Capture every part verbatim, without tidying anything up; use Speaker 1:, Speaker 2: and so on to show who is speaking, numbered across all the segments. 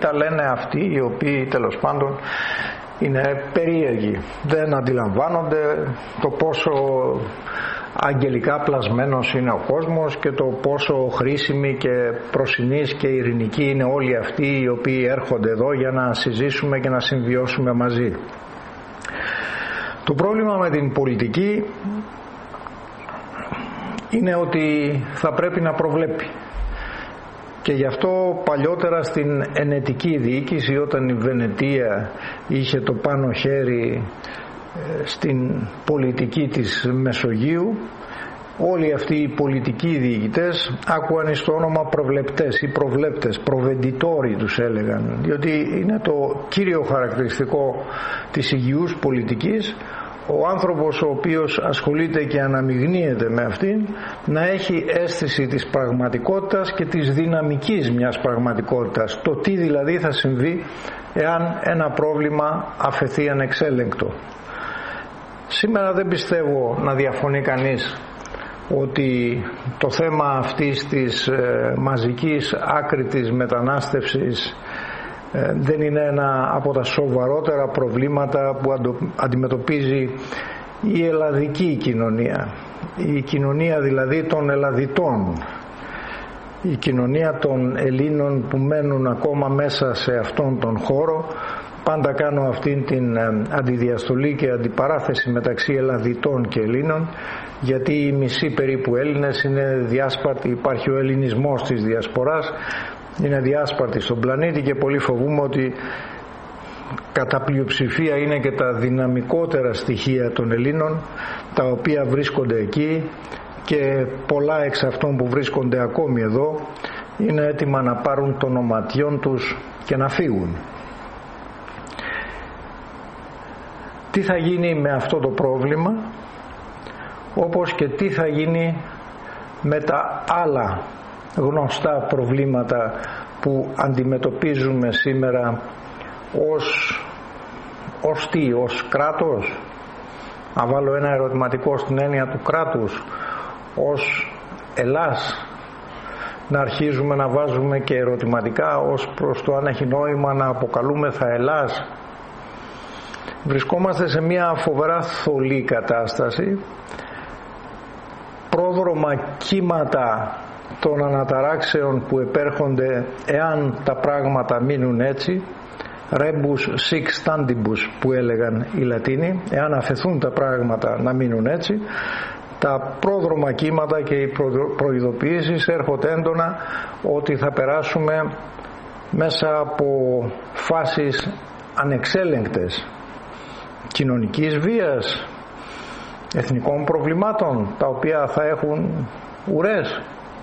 Speaker 1: τα λένε αυτοί οι οποίοι τέλος πάντων είναι περίεργοι, δεν αντιλαμβάνονται το πόσο αγγελικά πλασμένος είναι ο κόσμος και το πόσο χρήσιμοι και προσινείς και ειρηνικοί είναι όλοι αυτοί οι οποίοι έρχονται εδώ για να συζήσουμε και να συμβιώσουμε μαζί. Το πρόβλημα με την πολιτική είναι ότι θα πρέπει να προβλέπει, και γι' αυτό παλιότερα στην ενετική διοίκηση, όταν η Βενετία είχε το πάνω χέρι στην πολιτική της Μεσογείου, όλοι αυτοί οι πολιτικοί διοικητές άκουαν στο όνομα προβλεπτές ή προβλέπτες, προβεντιτόροι τους έλεγαν, διότι είναι το κύριο χαρακτηριστικό της υγιούς πολιτικής ο άνθρωπος ο οποίος ασχολείται και αναμειγνύεται με αυτήν να έχει αίσθηση της πραγματικότητας και της δυναμικής μιας πραγματικότητας, το τι δηλαδή θα συμβεί εάν ένα πρόβλημα αφαιθεί ανεξέλεγκτο. Σήμερα δεν πιστεύω να διαφωνεί κανείς ότι το θέμα αυτής της ε, μαζικής άκρητης μετανάστευσης ε, δεν είναι ένα από τα σοβαρότερα προβλήματα που αντιμετωπίζει η ελλαδική κοινωνία, η κοινωνία δηλαδή των Ελλαδιτών, η κοινωνία των Ελλήνων που μένουν ακόμα μέσα σε αυτόν τον χώρο. Πάντα κάνω αυτήν την αντιδιαστολή και αντιπαράθεση μεταξύ Ελλαδιτών και Ελλήνων, γιατί οι μισοί περίπου Έλληνες είναι διάσπαρτοι, υπάρχει ο ελληνισμός της διασποράς, είναι διάσπαρτοι στον πλανήτη και πολύ φοβούμαι ότι κατά πλειοψηφία είναι και τα δυναμικότερα στοιχεία των Ελλήνων τα οποία βρίσκονται εκεί, και πολλά εξ αυτών που βρίσκονται ακόμη εδώ είναι έτοιμα να πάρουν των οματιών τους και να φύγουν. Τι θα γίνει με αυτό το πρόβλημα, όπως και τι θα γίνει με τα άλλα γνωστά προβλήματα που αντιμετωπίζουμε σήμερα ως, ως τι, ως κράτος. Να βάλω ένα ερωτηματικό στην έννοια του κράτους, ως Ελλάς, να αρχίζουμε να βάζουμε και ερωτηματικά ως προς το αν έχει νόημα να αποκαλούμεθα Ελλάς. Βρισκόμαστε σε μια φοβερά θολή κατάσταση, πρόδρομα κύματα των αναταράξεων που επέρχονται εάν τα πράγματα μείνουν έτσι, rebus sic stantibus που έλεγαν οι Λατίνοι, εάν αφαιθούν τα πράγματα να μείνουν έτσι, τα πρόδρομα κύματα και οι προειδοποιήσεις έρχονται έντονα ότι θα περάσουμε μέσα από φάσεις ανεξέλεγκτες κοινωνικής βίας, εθνικών προβλημάτων τα οποία θα έχουν ουρές,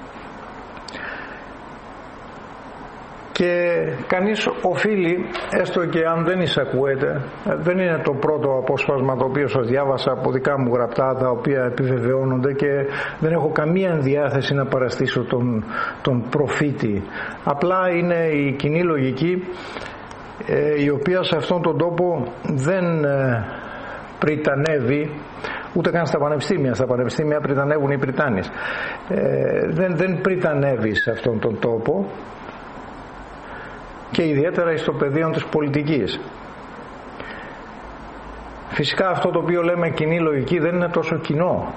Speaker 1: και κανείς οφείλει, έστω και αν δεν εισακούεται, δεν είναι το πρώτο απόσπασμα το οποίο σας διάβασα από δικά μου γραπτά τα οποία επιβεβαιώνονται και δεν έχω καμία ενδιάθεση να παραστήσω τον, τον προφήτη, απλά είναι η κοινή λογική η οποία σε αυτόν τον τόπο δεν πριτανεύει ούτε καν στα πανεπιστήμια. Στα πανεπιστήμια πριτανεύουν οι Πριτάνες. Ε, δεν, δεν πριτανεύει σε αυτόν τον τόπο, και ιδιαίτερα στο πεδίο της πολιτικής. Φυσικά αυτό το οποίο λέμε κοινή λογική δεν είναι τόσο κοινό.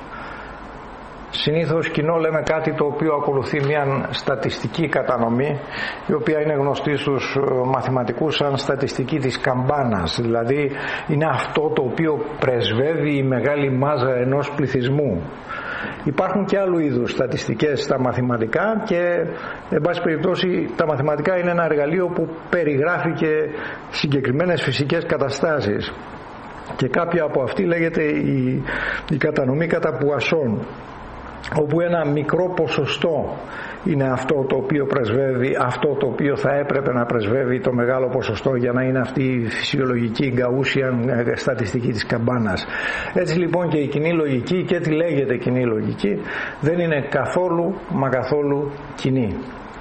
Speaker 1: Συνήθως κοινό λέμε κάτι το οποίο ακολουθεί μια στατιστική κατανομή, η οποία είναι γνωστή στους μαθηματικούς σαν στατιστική της καμπάνας, δηλαδή είναι αυτό το οποίο πρεσβεύει η μεγάλη μάζα ενός πληθυσμού. Υπάρχουν και άλλου είδους στατιστικές στα μαθηματικά και εν πάση περιπτώσει τα μαθηματικά είναι ένα εργαλείο που περιγράφει και συγκεκριμένες φυσικές καταστάσεις, και κάποια από αυτή λέγεται η, η κατανομή κατά πουασών, όπου ένα μικρό ποσοστό είναι αυτό το οποίο πρεσβεύει αυτό το οποίο θα έπρεπε να πρεσβεύει το μεγάλο ποσοστό για να είναι αυτή η φυσιολογική γκαούσια στατιστική της καμπάνας. Έτσι λοιπόν και η κοινή λογική, και τι λέγεται κοινή λογική, δεν είναι καθόλου μα καθόλου κοινή.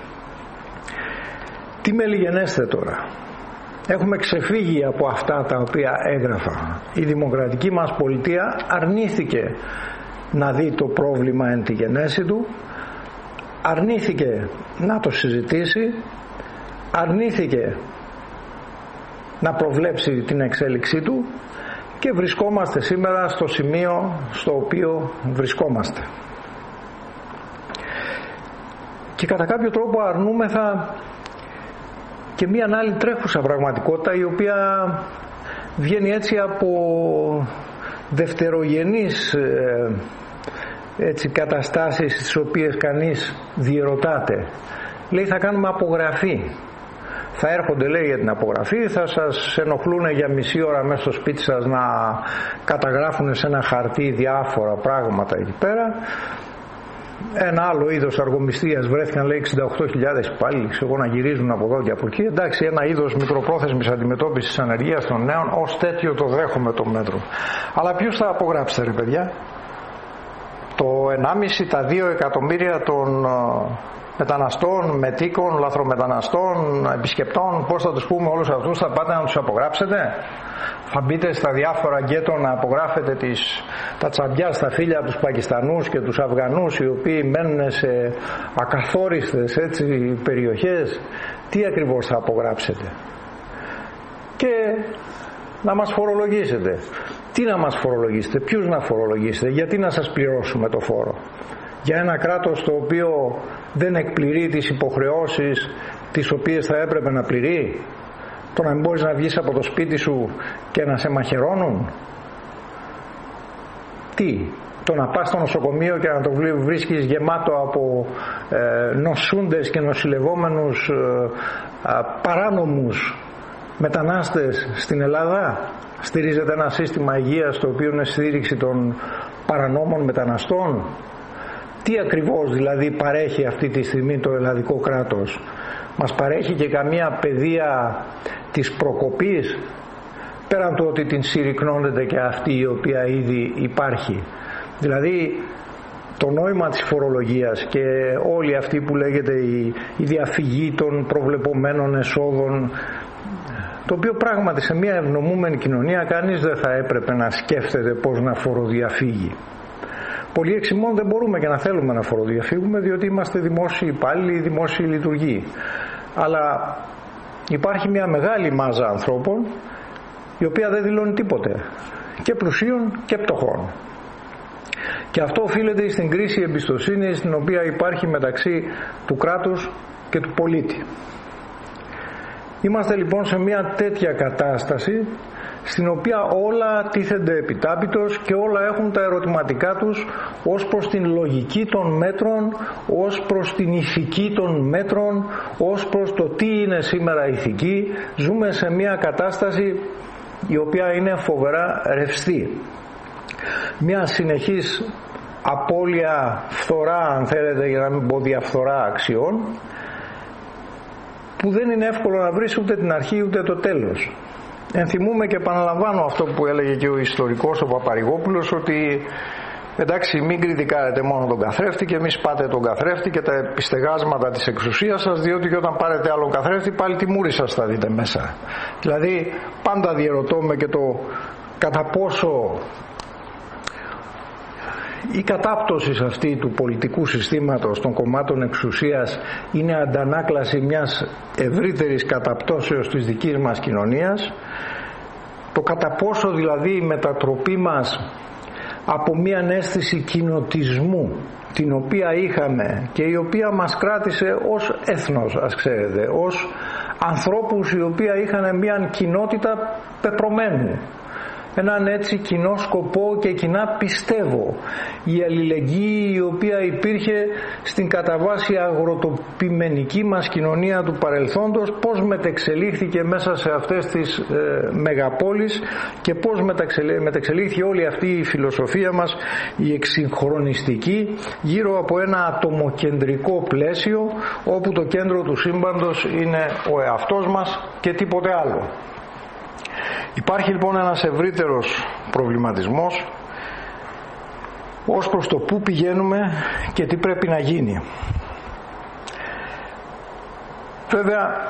Speaker 1: Τι με λιγενέστε τώρα. Έχουμε ξεφύγει από αυτά τα οποία έγραφα. Η δημοκρατική μας πολιτεία αρνήθηκε να δει το πρόβλημα εν τη γενέση του, αρνήθηκε να το συζητήσει, αρνήθηκε να προβλέψει την εξέλιξή του και βρισκόμαστε σήμερα στο σημείο στο οποίο βρισκόμαστε. Και κατά κάποιο τρόπο αρνούμεθα και μία άλλη τρέχουσα πραγματικότητα, η οποία βγαίνει έτσι από δευτερογενείς ε, έτσι, καταστάσεις στις οποίες κανείς διερωτάται. Λέει, θα κάνουμε απογραφή. Θα έρχονται, λέει, για την απογραφή, θα σας ενοχλούν για μισή ώρα μέσα στο σπίτι σας να καταγράφουν σε ένα χαρτί διάφορα πράγματα εκεί πέρα. Ένα άλλο είδος αργομιστίας βρέθηκαν, λέει, εξήντα οκτώ χιλιάδες υπάλληλοι, εγώ, να γυρίζουν από εδώ και από εκεί. Εντάξει, ένα είδος μικροπρόθεσμης αντιμετώπισης της ανεργίας των νέων, ως τέτοιο το δέχομαι το μέτρο. Αλλά ποιους θα απογράψετε, ρε παιδιά? Το ενάμιση, τα δύο εκατομμύρια των μεταναστών, μετοίκων, λαθρομεταναστών, επισκεπτών, πώς θα τους πούμε όλους αυτούς, θα πάτε να τους απογράψετε? Θα μπείτε στα διάφορα γκέτο να απογράφετε τις, τα τσαμπιά στα φύλλα, τους Πακιστανούς και τους Αφγανούς, οι οποίοι μένουν σε ακαθόριστες, έτσι, περιοχές? Τι ακριβώς θα απογράψετε? Και να μας φορολογήσετε. Τι να μας φορολογήσετε? Ποιους να φορολογήσετε? Γιατί να σας πληρώσουμε το φόρο? Για ένα κράτος το οποίο δεν εκπληρεί τις υποχρεώσεις τις οποίες θα έπρεπε να πληρεί? Το να μην μπορείς να βγεις από το σπίτι σου και να σε μαχαιρώνουν? Τι? Το να πας στο νοσοκομείο και να το βρίσκεις γεμάτο από ε, νοσούντες και νοσηλευόμενους ε, α, παράνομους μετανάστες στην Ελλάδα? Στηρίζεται ένα σύστημα υγείας το οποίο είναι στήριξη των παρανόμων μεταναστών? Τι ακριβώς δηλαδή παρέχει αυτή τη στιγμή το ελλαδικό κράτος? Μας παρέχει και καμία παιδεία της προκοπής, πέραν του ότι την συρρυκνώνεται και αυτή η οποία ήδη υπάρχει? Δηλαδή το νόημα της φορολογίας και όλη αυτή που λέγεται η, η διαφυγή των προβλεπομένων εσόδων, το οποίο πράγματι σε μια ευνομούμενη κοινωνία κανείς δεν θα έπρεπε να σκέφτεται πώς να φοροδιαφύγει. Πολλοί εξ ημών δεν μπορούμε και να θέλουμε να φοροδιαφύγουμε, διότι είμαστε δημόσιοι υπάλληλοι, δημόσιοι λειτουργοί. Αλλά υπάρχει μια μεγάλη μάζα ανθρώπων η οποία δεν δηλώνει τίποτε, και πλουσίων και πτωχών. Και αυτό οφείλεται στην κρίση εμπιστοσύνης την οποία υπάρχει μεταξύ του κράτους και του πολίτη. Είμαστε λοιπόν σε μια τέτοια κατάσταση στην οποία όλα τίθενται επιτάπητος και όλα έχουν τα ερωτηματικά τους ως προς την λογική των μέτρων, ως προς την ηθική των μέτρων, ως προς το τι είναι σήμερα ηθική. Ζούμε σε μια κατάσταση η οποία είναι φοβερά ρευστή. Μια συνεχής απώλεια, φθορά αν θέλετε, για να μην πω διαφθορά αξιών, που δεν είναι εύκολο να βρεις ούτε την αρχή ούτε το τέλος. Ενθυμούμε και επαναλαμβάνω αυτό που έλεγε και ο ιστορικός ο Παπαρηγόπουλος, ότι εντάξει, μην κριτικάρετε μόνο τον καθρέφτη και μη σπάτε τον καθρέφτη και τα επιστεγάσματα της εξουσίας σας, διότι και όταν πάρετε άλλον καθρέφτη πάλι τη μούρη σας θα δείτε μέσα. Δηλαδή πάντα διερωτώ με και το κατά πόσο η κατάπτωση αυτή του πολιτικού συστήματος των κομμάτων εξουσίας είναι αντανάκλαση μιας ευρύτερης καταπτώσεως της δικής μας κοινωνίας, το κατά πόσο δηλαδή η μετατροπή μας από μια αίσθηση κοινοτισμού την οποία είχαμε και η οποία μας κράτησε ως έθνος, ας ξέρετε, ως ανθρώπους οι οποίοι είχαν μια κοινότητα πεπρωμένου, έναν έτσι κοινό σκοπό και κοινά πιστεύω, η αλληλεγγύη η οποία υπήρχε στην κατά βάση αγροτοπιμενική μας κοινωνία του παρελθόντος, πώς μετεξελίχθηκε μέσα σε αυτές τις ε, μεγαπόλεις και πώς μετεξελίχθηκε όλη αυτή η φιλοσοφία μας, η εξυγχρονιστική, γύρω από ένα ατομοκεντρικό πλαίσιο όπου το κέντρο του σύμπαντος είναι ο εαυτός μας και τίποτε άλλο. Υπάρχει λοιπόν ένας ευρύτερος προβληματισμός ως προς το πού πηγαίνουμε και τι πρέπει να γίνει. Βέβαια,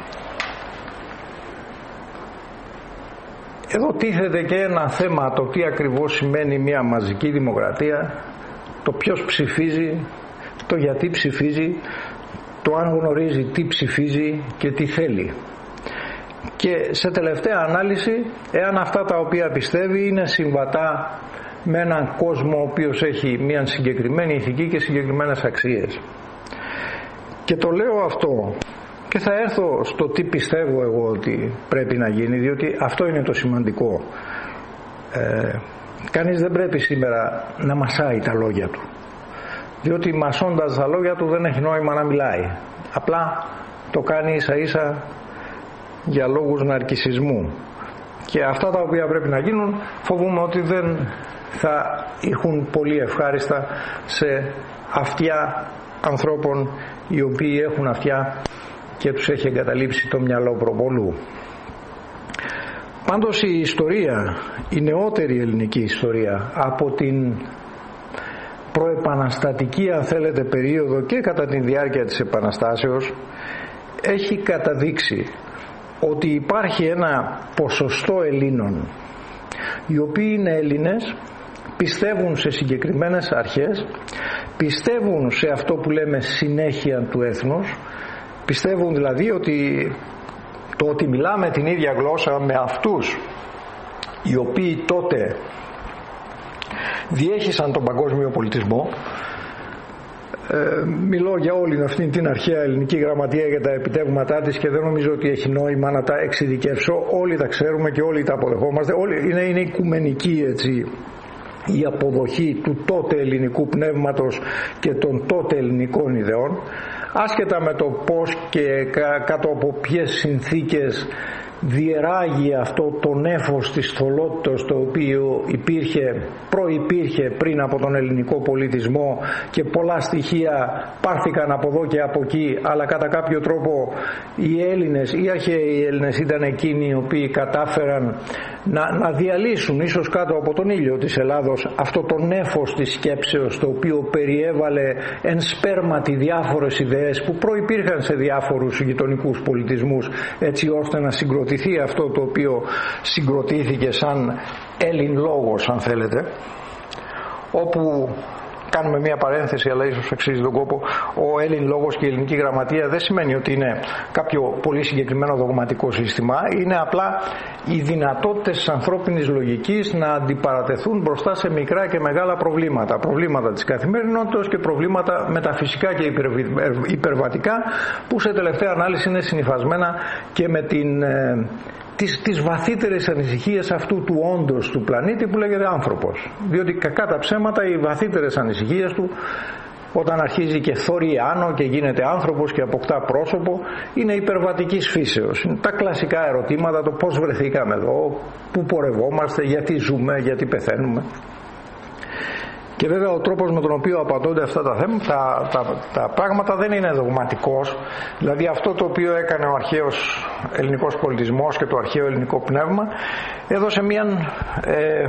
Speaker 1: εδώ τίθεται και ένα θέμα, το τι ακριβώς σημαίνει μια μαζική δημοκρατία, το ποιος ψηφίζει, το γιατί ψηφίζει, το αν γνωρίζει τι ψηφίζει και τι θέλει. Και σε τελευταία ανάλυση, εάν αυτά τα οποία πιστεύει είναι συμβατά με έναν κόσμο ο οποίος έχει μια συγκεκριμένη ηθική και συγκεκριμένες αξίες. Και το λέω αυτό και θα έρθω στο τι πιστεύω εγώ ότι πρέπει να γίνει, διότι αυτό είναι το σημαντικό. Ε, κανείς δεν πρέπει σήμερα να μασάει τα λόγια του, διότι μασώντας τα λόγια του δεν έχει νόημα να μιλάει. Απλά το κάνει ίσα ίσα για λόγους ναρκισσισμού. Και αυτά τα οποία πρέπει να γίνουν φοβούμαι ότι δεν θα έχουν πολύ ευχάριστα σε αυτιά ανθρώπων οι οποίοι έχουν αυτιά και τους έχει εγκαταλείψει το μυαλό προπολού. Πάντως η ιστορία, η νεότερη ελληνική ιστορία, από την προεπαναστατική αν θέλετε περίοδο και κατά τη διάρκεια της Επαναστάσεως, έχει καταδείξει ότι υπάρχει ένα ποσοστό Ελλήνων οι οποίοι είναι Έλληνες, πιστεύουν σε συγκεκριμένες αρχές, πιστεύουν σε αυτό που λέμε συνέχεια του έθνους, πιστεύουν δηλαδή ότι το ότι μιλάμε την ίδια γλώσσα με αυτούς οι οποίοι τότε διέχυσαν τον παγκόσμιο πολιτισμό. Ε, μιλώ για όλη αυτή την αρχαία ελληνική γραμματεία για τα επιτεύγματά της και δεν νομίζω ότι έχει νόημα να τα εξειδικεύσω. Όλοι τα ξέρουμε και όλοι τα αποδεχόμαστε. Όλοι, είναι, είναι οικουμενική έτσι η αποδοχή του τότε ελληνικού πνεύματος και των τότε ελληνικών ιδεών, άσχετα με το πώς και κάτω από ποιες συνθήκες διεράγει αυτό το νέφος της θολότητας το οποίο υπήρχε, προϋπήρχε πριν από τον ελληνικό πολιτισμό και πολλά στοιχεία πάρθηκαν από εδώ και από εκεί, αλλά κατά κάποιο τρόπο οι Έλληνες, οι αρχαίοι Έλληνες ήταν εκείνοι οι οποίοι κατάφεραν να, να διαλύσουν ίσως κάτω από τον ήλιο της Ελλάδος αυτό το νέφος της σκέψεως το οποίο περιέβαλε εν σπέρματι διάφορες ιδέες που προϋπήρχαν σε διάφορους γειτονικούς πολιτισμούς, έτσι ώστε να συγκροτηθεί αυτό το οποίο συγκροτήθηκε σαν Έλλην λόγος αν θέλετε, όπου κάνουμε μια παρένθεση αλλά ίσως αξίζει τον κόπο. Ο Έλλην λόγος και η ελληνική γραμματεία δεν σημαίνει ότι είναι κάποιο πολύ συγκεκριμένο δογματικό σύστημα, είναι απλά οι δυνατότητες της ανθρώπινης λογικής να αντιπαρατεθούν μπροστά σε μικρά και μεγάλα προβλήματα, προβλήματα της καθημερινότητας και προβλήματα μεταφυσικά και υπερβατικά που σε τελευταία ανάλυση είναι συνυφασμένα και με την Τις, τις βαθύτερες ανησυχίες αυτού του όντως του πλανήτη που λέγεται άνθρωπος, διότι κακά τα ψέματα οι βαθύτερες ανησυχίες του όταν αρχίζει και θωρεί άνω και γίνεται άνθρωπος και αποκτά πρόσωπο είναι υπερβατικής φύσεως. Είναι τα κλασικά ερωτήματα, το πώς βρεθήκαμε εδώ, πού πορευόμαστε, γιατί ζούμε, γιατί πεθαίνουμε. Και βέβαια ο τρόπος με τον οποίο απαντώνται αυτά τα θέματα, τα, τα, τα πράγματα δεν είναι δογματικός. Δηλαδή αυτό το οποίο έκανε ο αρχαίος ελληνικός πολιτισμός και το αρχαίο ελληνικό πνεύμα έδωσε μια ε,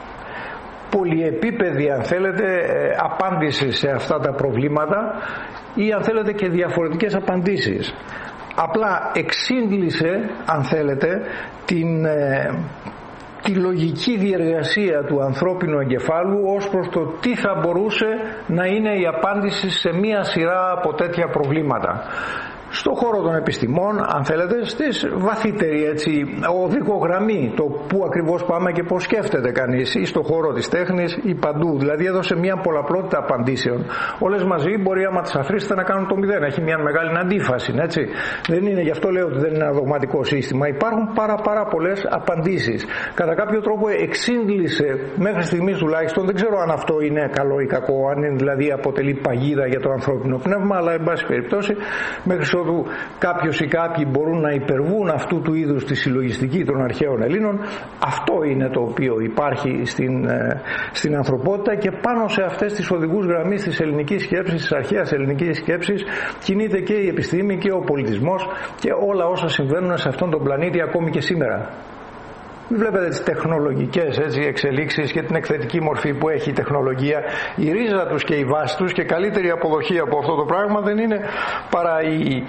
Speaker 1: πολυεπίπεδη αν θέλετε ε, απάντηση σε αυτά τα προβλήματα ή αν θέλετε και διαφορετικές απαντήσεις. Απλά εξήγησε αν θέλετε την ε, τη λογική διεργασία του ανθρώπινου εγκεφάλου ως προς το τι θα μπορούσε να είναι η απάντηση σε μία σειρά από τέτοια προβλήματα. Στον χώρο των επιστημών, αν θέλετε, στις βαθύτερη έτσι οδικογραμμή, το πού ακριβώς πάμε και πώς σκέφτεται κανείς, ή στον χώρο της τέχνης ή παντού. Δηλαδή έδωσε μια πολλαπλότητα απαντήσεων. Όλες μαζί μπορεί άμα τις αφήσετε να κάνουν το μηδέν. Έχει μια μεγάλη αντίφαση, έτσι. Δεν είναι, γι' αυτό λέω ότι δεν είναι ένα δογματικό σύστημα. Υπάρχουν πάρα πάρα πολλές απαντήσεις. Κατά κάποιο τρόπο εξήγησε μέχρι στιγμής τουλάχιστον, δεν ξέρω αν αυτό είναι καλό ή κακό, αν είναι, δηλαδή αποτελεί παγίδα για το ανθρώπινο πνεύμα, αλλά εν πάση περιπτώσει μέχρι ότου κάποιος ή κάποιοι μπορούν να υπερβούν αυτού του είδους τη συλλογιστική των αρχαίων Ελλήνων, αυτό είναι το οποίο υπάρχει στην, στην ανθρωπότητα και πάνω σε αυτές τις οδηγούς γραμμές της ελληνικής σκέψης, της αρχαίας ελληνικής σκέψης κινείται και η επιστήμη και ο πολιτισμός και όλα όσα συμβαίνουν σε αυτόν τον πλανήτη ακόμη και σήμερα. Βλέπετε τις τεχνολογικές έτσι, εξελίξεις και την εκθετική μορφή που έχει η τεχνολογία. Η ρίζα τους και η βάση τους και καλύτερη αποδοχή από αυτό το πράγμα δεν είναι παρά η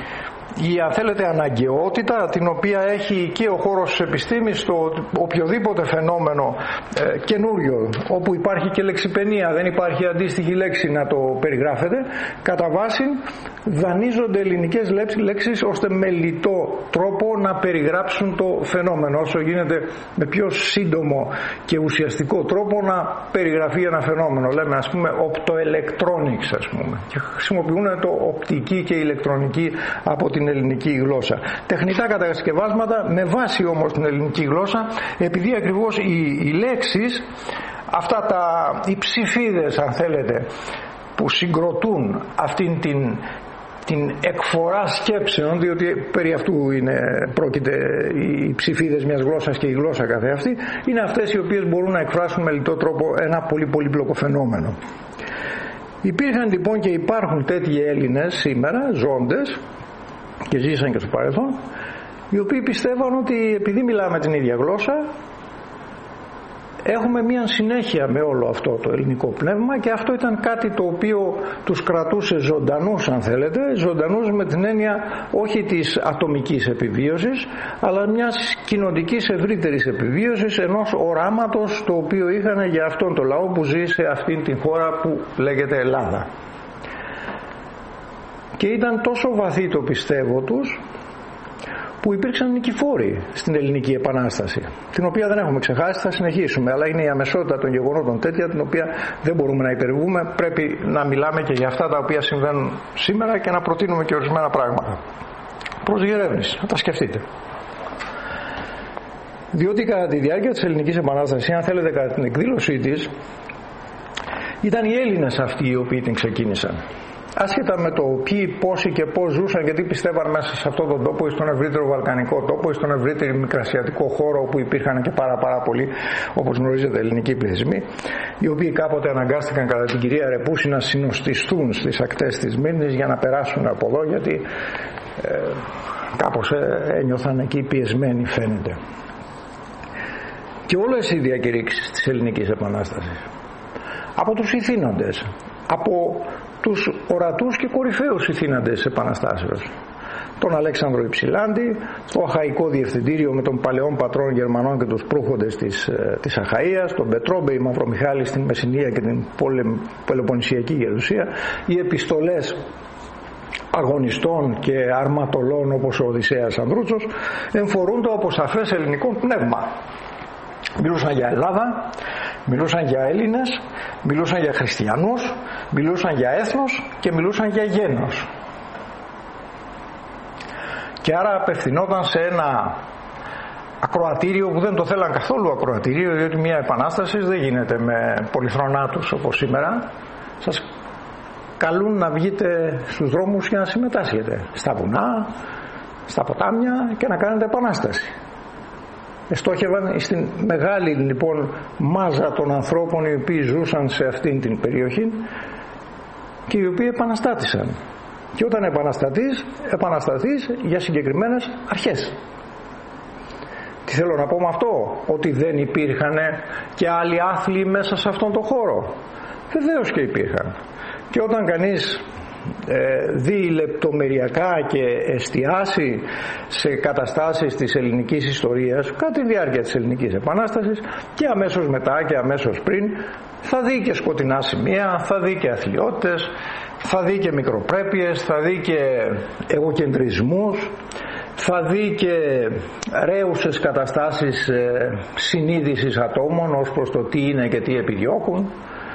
Speaker 1: η, αν θέλετε, αναγκαιότητα την οποία έχει και ο χώρος της επιστήμης στο οποιοδήποτε φαινόμενο ε, καινούριο, όπου υπάρχει και λεξιπαινία, δεν υπάρχει αντίστοιχη λέξη να το περιγράφεται, κατά βάση δανείζονται ελληνικές λέξεις ώστε με λιτό τρόπο να περιγράψουν το φαινόμενο, όσο γίνεται με πιο σύντομο και ουσιαστικό τρόπο να περιγραφεί ένα φαινόμενο. Λέμε, ας πούμε, optoelectronics, ας πούμε, και χρησιμοποιούν το οπτική και ηλεκτρονική από την ελληνική γλώσσα. Τεχνητά κατασκευάσματα με βάση όμως την ελληνική γλώσσα, επειδή ακριβώς οι, οι λέξεις, αυτά τα, οι ψηφίδες, αν θέλετε, που συγκροτούν αυτήν την την εκφορά σκέψεων, διότι περί αυτού είναι, πρόκειται οι ψηφίδες μιας γλώσσας και η γλώσσα καθεαυτή, είναι αυτές οι οποίες μπορούν να εκφράσουν με λιτό τρόπο ένα πολύ πολύπλοκο φαινόμενο. Υπήρχαν λοιπόν και υπάρχουν τέτοιοι Έλληνες σήμερα, ζώντες, και ζήσαν και στο παρελθόν, οι οποίοι πιστεύαν ότι επειδή μιλάμε την ίδια γλώσσα, έχουμε μια συνέχεια με όλο αυτό το ελληνικό πνεύμα, και αυτό ήταν κάτι το οποίο τους κρατούσε ζωντανούς, αν θέλετε, ζωντανούς με την έννοια όχι της ατομικής επιβίωσης, αλλά μιας κοινωνικής ευρύτερης επιβίωσης, ενός οράματος το οποίο είχαν για αυτόν τον λαό που ζει σε αυτήν την χώρα που λέγεται Ελλάδα. Και ήταν τόσο βαθύ το πιστεύω τους, που υπήρξαν νικηφόροι στην Ελληνική Επανάσταση, την οποία δεν έχουμε ξεχάσει, θα συνεχίσουμε, αλλά είναι η αμεσότητα των γεγονότων τέτοια, την οποία δεν μπορούμε να υπερβούμε. Πρέπει να μιλάμε και για αυτά τα οποία συμβαίνουν σήμερα και να προτείνουμε και ορισμένα πράγματα προς διερεύνηση, να τα σκεφτείτε. Διότι κατά τη διάρκεια της Ελληνικής Επανάστασης, αν θέλετε κατά την εκδήλωσή της, ήταν οι Έλληνες αυτοί οι οποίοι την ξεκίνησαν. Άσχετα με το ποιοι, πόσοι και πώς ζούσαν και τι πιστεύαν μέσα σε αυτόν τον τόπο ή στον ευρύτερο βαλκανικό τόπο ή στον ευρύτερο μικρασιατικό χώρο, όπου υπήρχαν και πάρα πάρα πολλοί, όπως γνωρίζετε, ελληνικοί πληθυσμοί, οι οποίοι κάποτε αναγκάστηκαν κατά την κυρία Ρεπούση να συνοστιστούν στις ακτές της Μύρνης για να περάσουν από εδώ, γιατί ε, κάπως ένιωθαν εκεί πιεσμένοι, φαίνεται. Και όλες οι διακηρύξεις της Ελληνικής Επανάστασης, από τους ηθήνοντες, από τους ορατούς και κορυφαίους ηθήναντες της Επαναστάσεως, τον Αλέξανδρο Υψηλάντη, το Αχαϊκό Διευθυντήριο με των παλαιών πατρών Γερμανών και τους προύχοντες της, της Αχαΐας, τον Πετρόμπε, η Μαυρομιχάλη στην Μεσσηνία και την Πελοποννησιακή Γερουσία, οι επιστολές αγωνιστών και αρματολών όπως ο Οδυσσέας Ανδρούτσος εμφορούν το αποσαφές ελληνικό πνεύμα. Μιλούσαν για Ελλάδα, μιλούσαν για Έλληνες, μιλούσαν για χριστιανούς, μιλούσαν για έθνος και μιλούσαν για γένος. Και άρα απευθυνόταν σε ένα ακροατήριο που δεν το θέλαν καθόλου ακροατήριο, διότι μια επανάσταση δεν γίνεται με πολυθρονάτους όπως σήμερα. Σας καλούν να βγείτε στους δρόμους και να συμμετάσχετε στα βουνά, στα ποτάμια και να κάνετε επανάσταση. Εστόχευαν στην μεγάλη λοιπόν μάζα των ανθρώπων οι οποίοι ζούσαν σε αυτήν την περιοχή και οι οποίοι επαναστάτησαν. Και όταν επαναστατείς, επαναστατείς για συγκεκριμένες αρχές. Τι θέλω να πω με αυτό? Ότι δεν υπήρχαν και άλλοι άθλοι μέσα σε αυτόν τον χώρο. Βεβαίως και υπήρχαν. Και όταν κανείς ε, δει λεπτομεριακά και εστιάσει σε καταστάσεις της ελληνικής ιστορίας κατά τη διάρκεια της Ελληνικής Επανάστασης και αμέσως μετά και αμέσως πριν, θα δει και σκοτεινά σημεία, θα δει και αθλιότητες, θα δει και μικροπρέπειες, θα δει και εγωκεντρισμούς, θα δει και ρέουσες καταστάσεις ε, συνείδησης ατόμων ως προς το τι είναι και τι επιδιώκουν.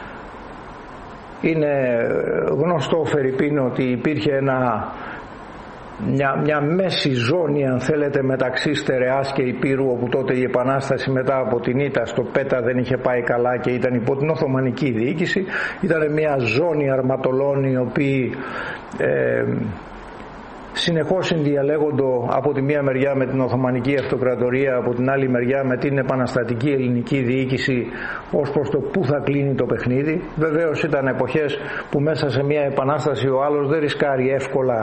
Speaker 1: Είναι γνωστό φερειπίν ότι υπήρχε ένα, μια, μια μέση ζώνη, αν θέλετε, μεταξύ Στερεάς και Υπήρου, όπου τότε η Επανάσταση μετά από την ήττα στο Πέτα δεν είχε πάει καλά και ήταν υπό την Οθωμανική διοίκηση. Ήταν μια ζώνη αρματολών οι οποίοι ε, συνεχώς συνδιαλέγοντο από τη μία μεριά με την Οθωμανική Αυτοκρατορία, από την άλλη μεριά με την επαναστατική ελληνική διοίκηση ως προς το πού θα κλείνει το παιχνίδι. Βεβαίως ήταν εποχές που μέσα σε μια επανάσταση ο άλλος δεν ρισκάρει εύκολα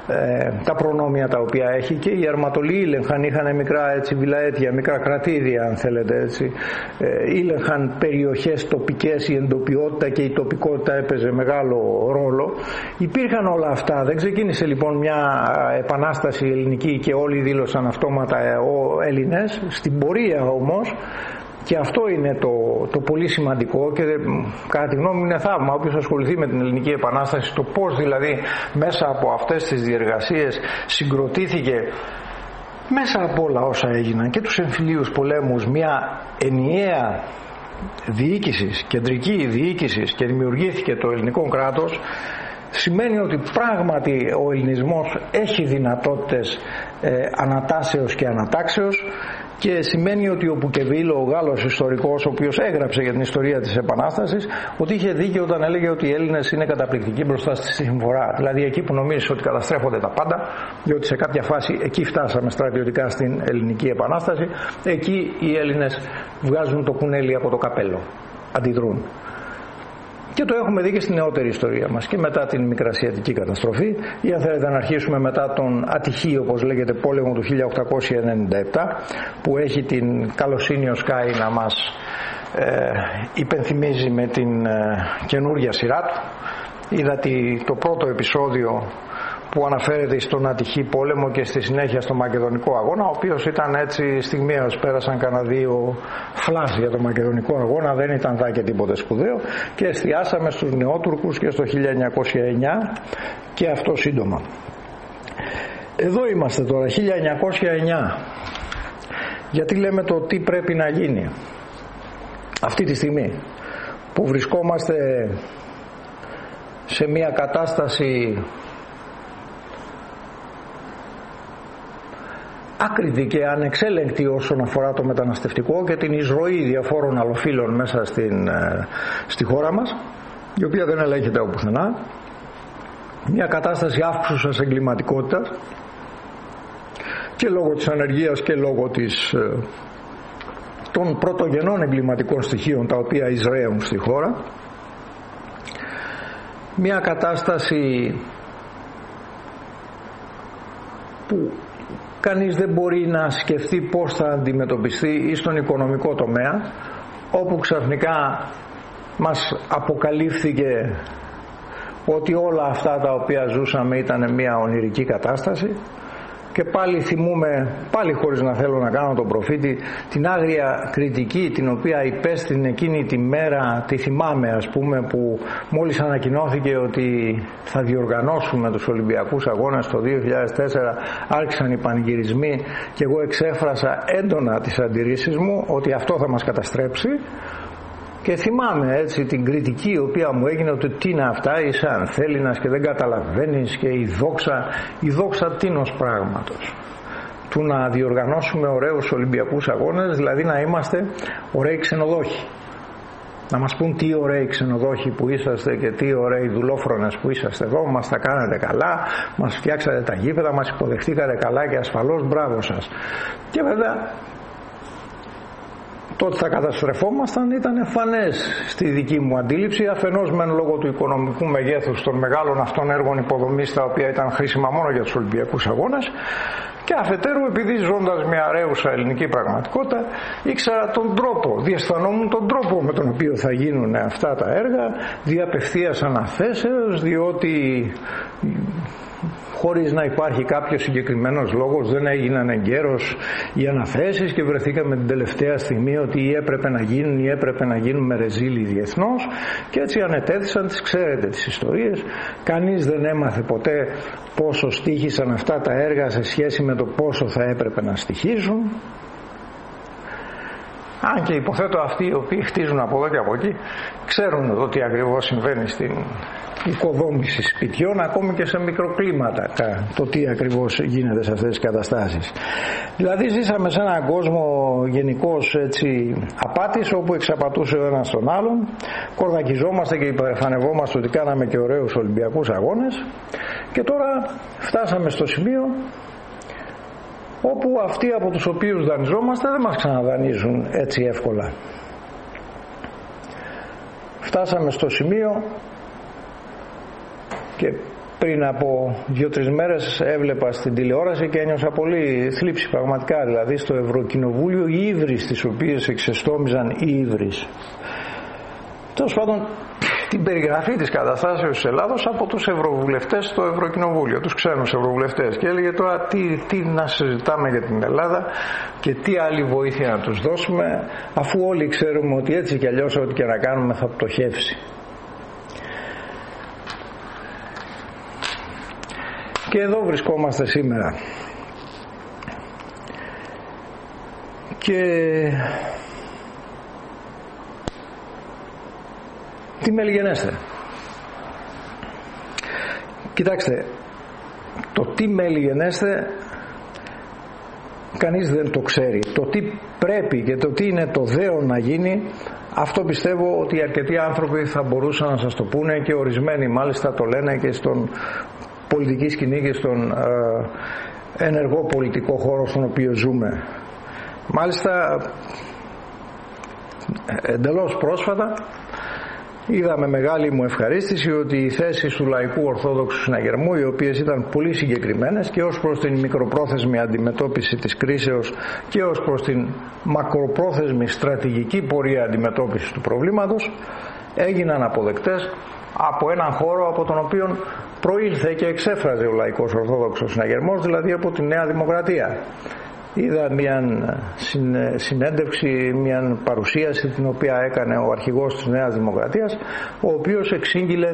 Speaker 1: ε, τα προνόμια τα οποία έχει, και οι Αρματολοί ήλεγχαν, είχαν μικρά έτσι βιλαέτια, μικρά κρατήδια αν θέλετε έτσι, ε, ήλεγχαν περιοχές τοπικές, η εντοπιότητα και η τοπικότητα έπαιζε μεγάλο ρόλο. Υπήρχαν όλα αυτά, δεν ξεκίνησε λοιπόν μια επανάσταση ελληνική και όλοι δήλωσαν αυτόματα ο Έλληνες. Στην πορεία όμως, και αυτό είναι το, το πολύ σημαντικό και κατά τη γνώμη μου είναι θαύμα όποιος ασχοληθεί με την Ελληνική Επανάσταση, το πώς δηλαδή μέσα από αυτές τις διεργασίες συγκροτήθηκε μέσα από όλα όσα έγιναν και τους εμφυλίους πολέμους μια ενιαία διοίκηση, κεντρική διοίκηση, και δημιουργήθηκε το ελληνικό κράτος, σημαίνει ότι πράγματι ο ελληνισμός έχει δυνατότητες ε, ανατάσεως και ανατάξεως, και σημαίνει ότι ο Πουκεβίλ, ο Γάλλος ιστορικός, ο οποίος έγραψε για την ιστορία της Επανάστασης, ότι είχε δίκιο όταν έλεγε ότι οι Έλληνες είναι καταπληκτικοί μπροστά στη συμφορά. Δηλαδή εκεί που νομίζεις ότι καταστρέφονται τα πάντα, διότι σε κάποια φάση εκεί φτάσαμε στρατιωτικά στην Ελληνική Επανάσταση, εκεί οι Έλληνες βγάζουν το κουνέλι από το καπέλο, αντιδρούν. Και το έχουμε δει και στην νεότερη ιστορία μας και μετά την Μικρασιατική καταστροφή, ή αν θέλετε να αρχίσουμε μετά τον ατυχή, όπως λέγεται, πόλεμο του χίλια οκτακόσια ενενήντα επτά, που έχει την καλοσύνη ο Σκάι να μας ε, υπενθυμίζει με την ε, καινούργια σειρά του. Είδα το πρώτο επεισόδιο που αναφέρεται στον ατυχή πόλεμο και στη συνέχεια στο Μακεδονικό αγώνα, ο οποίος ήταν έτσι στιγμίως, πέρασαν κανένα δύο φλάς για το Μακεδονικό αγώνα, δεν ήταν δά και τίποτε σπουδαίο, και εστιάσαμε στους Νεότουρκους και στο χίλια εννιακόσια εννιά και αυτό σύντομα. Εδώ είμαστε τώρα, χίλια εννιακόσια εννιά. Γιατί λέμε το τι πρέπει να γίνει αυτή τη στιγμή που βρισκόμαστε σε μια κατάσταση άκρητη και ανεξέλεγκτη όσον αφορά το μεταναστευτικό και την εισρωή διαφόρων αλλοφύλων μέσα στην, στη χώρα μας, η οποία δεν ελέγχεται από πουθενά. Μια κατάσταση αύξουσας εγκληματικότητας και λόγω της ανεργίας και λόγω της, των πρωτογενών εγκληματικών στοιχείων τα οποία εισραίουν στη χώρα. Μια κατάσταση που κανείς δεν μπορεί να σκεφτεί πώς θα αντιμετωπιστεί ή στον οικονομικό τομέα, όπου ξαφνικά μας αποκαλύφθηκε ότι όλα αυτά τα οποία ζούσαμε ήταν μια ονειρική κατάσταση. Και πάλι θυμούμε, πάλι χωρίς να θέλω να κάνω τον προφήτη, την άγρια κριτική την οποία υπέστην εκείνη τη μέρα, τη θυμάμαι ας πούμε, που μόλις ανακοινώθηκε ότι θα διοργανώσουμε τους Ολυμπιακούς Αγώνες το δύο χιλιάδες τέσσερα, άρχισαν οι πανηγυρισμοί και εγώ εξέφρασα έντονα τις αντιρρήσεις μου ότι αυτό θα μας καταστρέψει. Και θυμάμαι έτσι την κριτική η οποία μου έγινε ότι τι είναι αυτά, είσαι ανθέληνας και δεν καταλαβαίνεις, και η δόξα, η δόξα τίνος πράγματος του να διοργανώσουμε ωραίους Ολυμπιακούς Αγώνες, δηλαδή να είμαστε ωραίοι ξενοδόχοι, να μας πούν τι ωραίοι ξενοδόχοι που είσαστε και τι ωραίοι δουλόφρονες που είσαστε εδώ, μας τα κάνατε καλά, μας φτιάξατε τα γήπεδα, μας υποδεχτήκατε καλά και ασφαλώς μπράβο σας. Και βέβαια το ότι θα καταστρεφόμασταν ήταν εμφανές στη δική μου αντίληψη, αφενός μεν λόγω του οικονομικού μεγέθους των μεγάλων αυτών έργων υποδομής τα οποία ήταν χρήσιμα μόνο για τους Ολυμπιακούς Αγώνες, και αφετέρου επειδή ζώντας μια αρέουσα ελληνική πραγματικότητα ήξερα τον τρόπο, διαισθανόμουν τον τρόπο με τον οποίο θα γίνουν αυτά τα έργα, δι' απευθείας αναθέσεως, διότι χωρίς να υπάρχει κάποιος συγκεκριμένος λόγος δεν έγιναν εγκαίρως οι αναθέσεις και βρεθήκαμε την τελευταία στιγμή ότι ή έπρεπε να γίνουν ή έπρεπε να γίνουν με ρεζίλι διεθνώς, και έτσι ανετέθησαν, τις ξέρετε τις ιστορίες. Κανείς δεν έμαθε ποτέ πόσο στοίχησαν αυτά τα έργα σε σχέση με το πόσο θα έπρεπε να στοιχίζουν. Αν και υποθέτω αυτοί οι οποίοι χτίζουν από εδώ και από εκεί ξέρουν εδώ τι ακριβώς συμβαίνει στην οικοδόμηση σπιτιών, ακόμη και σε μικροκλίματα, το τι ακριβώς γίνεται σε αυτές τις καταστάσεις. Δηλαδή ζήσαμε σε έναν κόσμο γενικώς έτσι απάτης, όπου εξαπατούσε ο ένας τον άλλον, κορδακιζόμαστε και υπερεφανευόμαστε ότι κάναμε και ωραίους Ολυμπιακούς Αγώνες, και τώρα φτάσαμε στο σημείο όπου αυτοί από τους οποίους δανειζόμαστε δεν μας ξαναδανείζουν έτσι εύκολα. Φτάσαμε στο σημείο, και πριν από δύο-τρεις μέρες έβλεπα στην τηλεόραση και ένιωσα πολύ θλίψη πραγματικά, δηλαδή στο Ευρωκοινοβούλιο οι ύβρις τις οποίες εξεστόμιζαν οι ύβρις. Τέλος πάντων, την περιγραφή της καταστάσεως της Ελλάδος από τους ευρωβουλευτές στο Ευρωκοινοβούλιο, τους ξένους ευρωβουλευτές, και έλεγε τώρα τι, τι να συζητάμε για την Ελλάδα και τι άλλη βοήθεια να τους δώσουμε, αφού όλοι ξέρουμε ότι έτσι κι αλλιώς ό,τι και να κάνουμε θα πτωχεύσει. Και εδώ βρισκόμαστε σήμερα. Και τι μελιγενέστε. Κοιτάξτε, το τι μελιγενέστε κανείς δεν το ξέρει. Το τι πρέπει και το τι είναι το δέον να γίνει, αυτό πιστεύω ότι αρκετοί άνθρωποι θα μπορούσαν να σας το πούνε, και ορισμένοι μάλιστα το λένε και στον πολιτική σκηνή και στον ε, ενεργό πολιτικό χώρο στον οποίο ζούμε. Μάλιστα εντελώς πρόσφατα είδα με μεγάλη μου ευχαρίστηση ότι οι θέσεις του Λαϊκού Ορθόδοξου Συναγερμού, οι οποίες ήταν πολύ συγκεκριμένες και ως προς την μικροπρόθεσμη αντιμετώπιση της κρίσεως και ως προς την μακροπρόθεσμη στρατηγική πορεία αντιμετώπισης του προβλήματος, έγιναν αποδεκτές από έναν χώρο από τον οποίο προήλθε και εξέφραζε ο Λαϊκός Ορθόδοξος Συναγερμός, δηλαδή από τη Νέα Δημοκρατία. Είδα μια συνέντευξη, μια παρουσίαση την οποία έκανε ο αρχηγός της Νέας Δημοκρατίας, ο οποίος εξήγηλε,